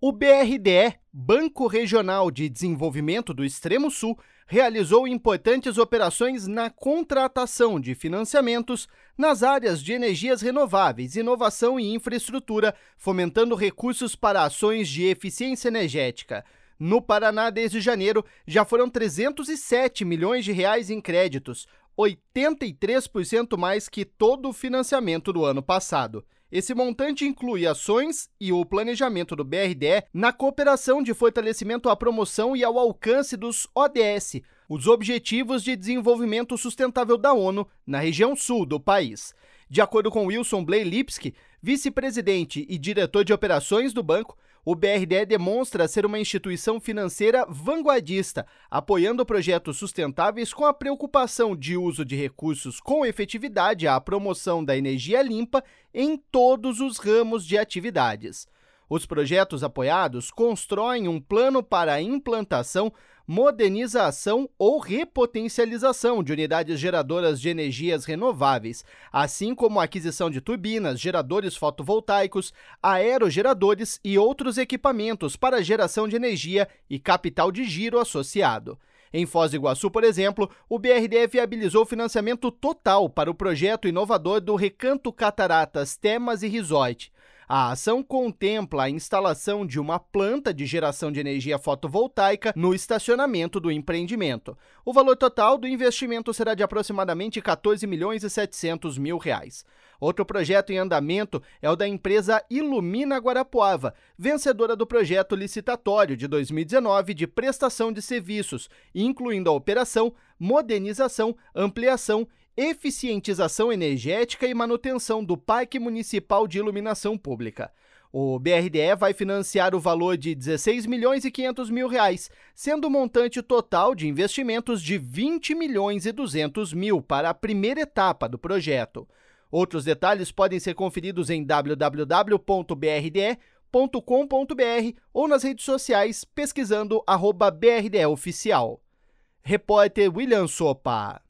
O BRDE, Banco Regional de Desenvolvimento do Extremo Sul, realizou importantes operações na contratação de financiamentos nas áreas de energias renováveis, inovação e infraestrutura, fomentando recursos para ações de eficiência energética. No Paraná, desde janeiro, já foram 307 milhões de reais em créditos, 83% mais que todo o financiamento do ano passado. Esse montante inclui ações e o planejamento do BRDE na cooperação de fortalecimento à promoção e ao alcance dos ODS, os Objetivos de Desenvolvimento Sustentável da ONU, na região sul do país. De acordo com Wilson Blay Lipski, vice-presidente e diretor de operações do banco, o BRDE demonstra ser uma instituição financeira vanguardista, apoiando projetos sustentáveis com a preocupação de uso de recursos com efetividade à promoção da energia limpa em todos os ramos de atividades. Os projetos apoiados constroem um plano para a implantação, modernização ou repotencialização de unidades geradoras de energias renováveis, assim como a aquisição de turbinas, geradores fotovoltaicos, aerogeradores e outros equipamentos para geração de energia e capital de giro associado. Em Foz do Iguaçu, por exemplo, o BRDE viabilizou o financiamento total para o projeto inovador do Recanto Cataratas Termas e Resort. A ação contempla a instalação de uma planta de geração de energia fotovoltaica no estacionamento do empreendimento. O valor total do investimento será de aproximadamente R$ 14.700 mil. Outro projeto em andamento é o da empresa Ilumina Guarapuava, vencedora do projeto licitatório de 2019 de prestação de serviços, incluindo a operação, modernização, ampliação, eficientização energética e manutenção do Parque Municipal de Iluminação Pública. O BRDE vai financiar o valor de R$ 16.500 mil, sendo o montante total de investimentos de R$ 20.200.000 para a primeira etapa do projeto. Outros detalhes podem ser conferidos em www.brde.com.br ou nas redes sociais pesquisando @BRDEOficial. Repórter William Sopa.